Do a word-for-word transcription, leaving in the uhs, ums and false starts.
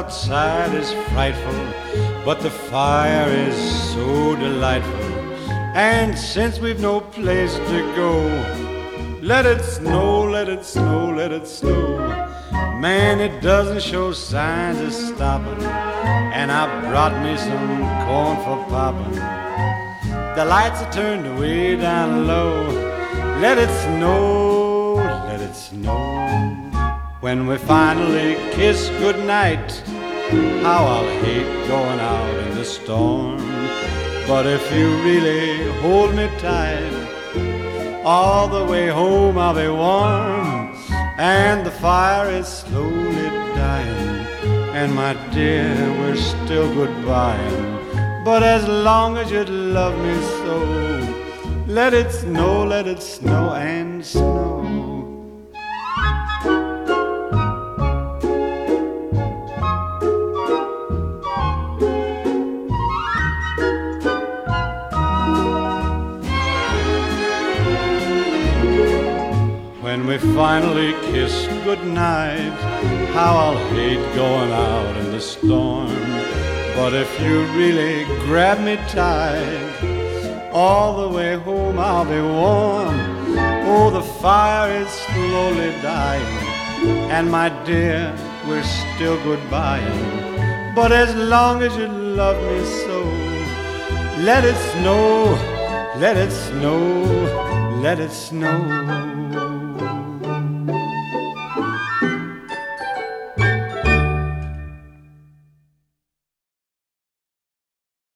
outside is frightful, but the fire is so delightful. And since we've no place to go, let it snow, let it snow, let it snow. Man, it doesn't show signs of stopping, and I brought me some corn for popping. The lights are turned way down low. Let it snow, let it snow. When we finally kiss goodnight, how I'll hate going out in the storm. But if you really hold me tight, all the way home I'll be warm. And the fire is slowly dying, and my dear, we're still goodbying. But as long as you love me so, let it snow, let it snow and snow. When we finally kiss goodnight, how I'll hate going out in the storm. But if you really grab me tight, all the way home I'll be warm. Oh, the fire is slowly dying, and my dear, we're still goodbying. But as long as you love me so, let it snow, let it snow, let it snow.